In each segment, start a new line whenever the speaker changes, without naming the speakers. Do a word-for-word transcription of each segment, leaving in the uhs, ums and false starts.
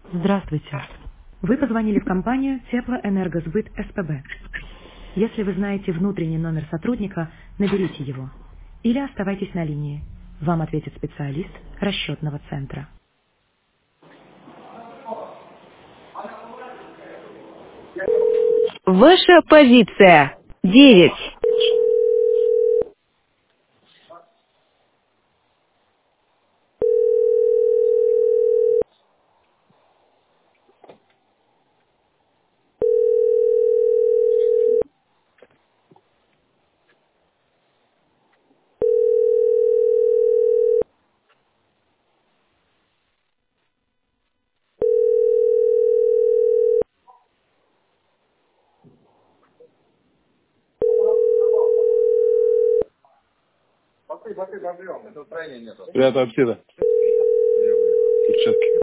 Здравствуйте. Вы позвонили в компанию Теплоэнергосбыт СПБ. Если вы знаете внутренний номер сотрудника, наберите его. Или оставайтесь на линии. Вам ответит специалист расчетного центра. Ваша позиция. Девять.
Привет, Апсида. Перчатки.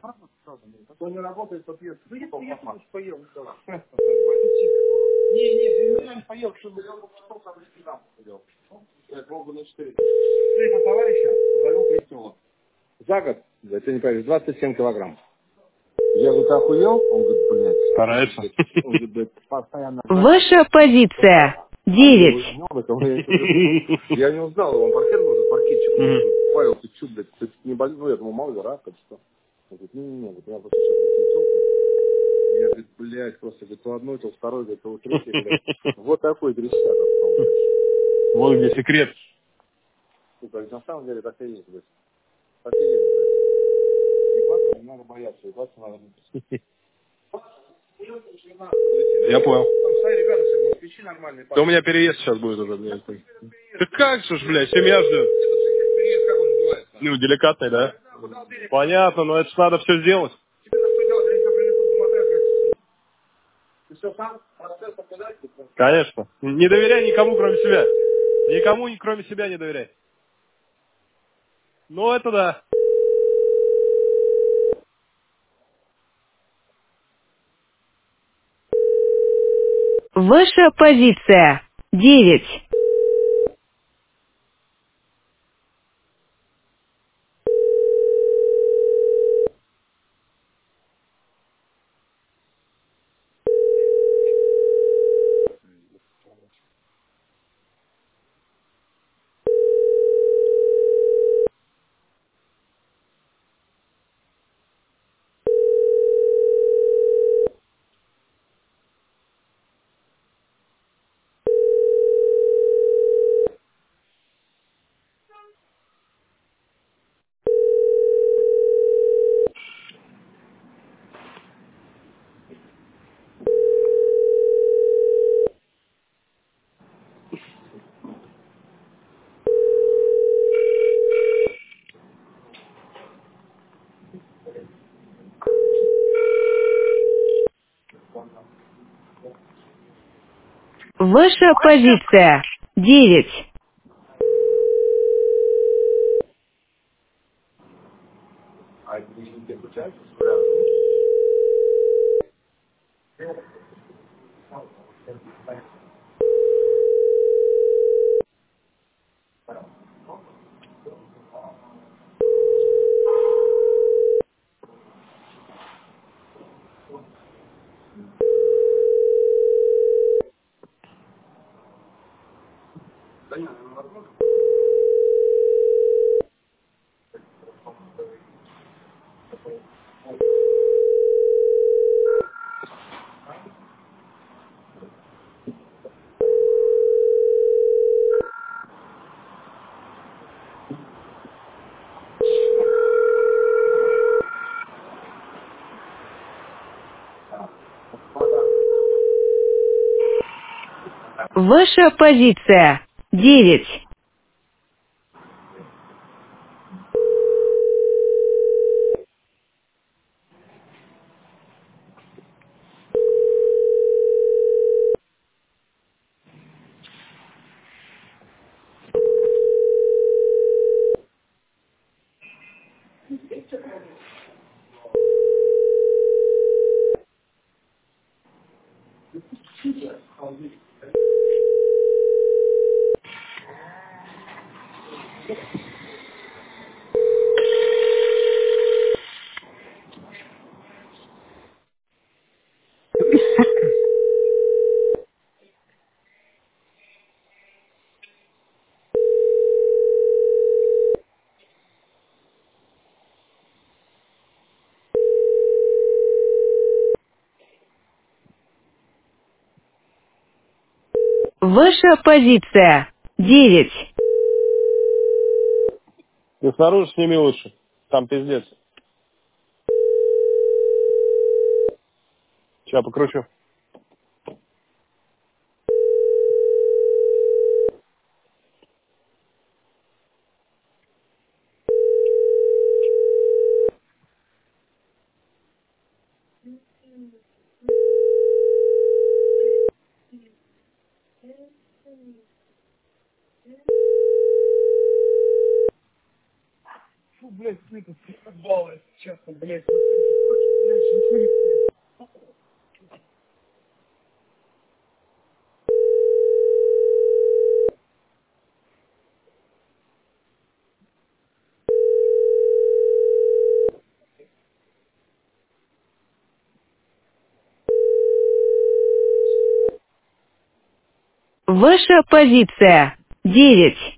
За год, да, ты не поверишь, двадцать семь килограмм. Я говорю, ты охуел? Он говорит, блядь.
Старается.
Он говорит, блядь, постоянно жрать.
Ваша позиция.
А мне его
Девять.
много, кого я еще говорю. Я не узнал, он паркет нужен, паркетчик. Он
Мгм.
говорит, Павел, ты чё, блядь, ты не болел? Ну, я думал, мало ли, рак, или что. Он говорит, не-не-не, говорит, я просто сейчас летелся. Я, говорит, блядь, просто, говорит, то одной, то второй, говорит, то третий, блядь. Вот такой трещаток стал, блядь.
Вот где секрет.
Сука, ведь на самом деле так и есть, блядь. Так и есть, блядь. Ебаться не надо бояться, ебаться надо.
Я понял.
Там, смотри, ребята, все, москвичи нормальные.
Да у меня переезд сейчас будет уже, блядь. Да как же ж, блядь, семья ждет.
Переезд, как он называется?
Ну, деликатный, да? Понятно, но это ж надо все сделать.
Тебе надо что делать, они тебя принесут, замотают, как ты все сам, процесс показать?
Конечно. Не доверяй никому, кроме себя. Никому, ни- кроме себя, не доверяй. Ну, это да.
Ваша позиция. Девять. Ваша позиция. Девять.
А не тебе получается? Да нет, невозможно.
Ваша позиция. Девять. Ваша позиция девять.
Ты снаружи сними лучше. Там пиздец. Сейчас покручу. Фу, блядь, это баллы. Сейчас, блядь,
Ваша позиция девять.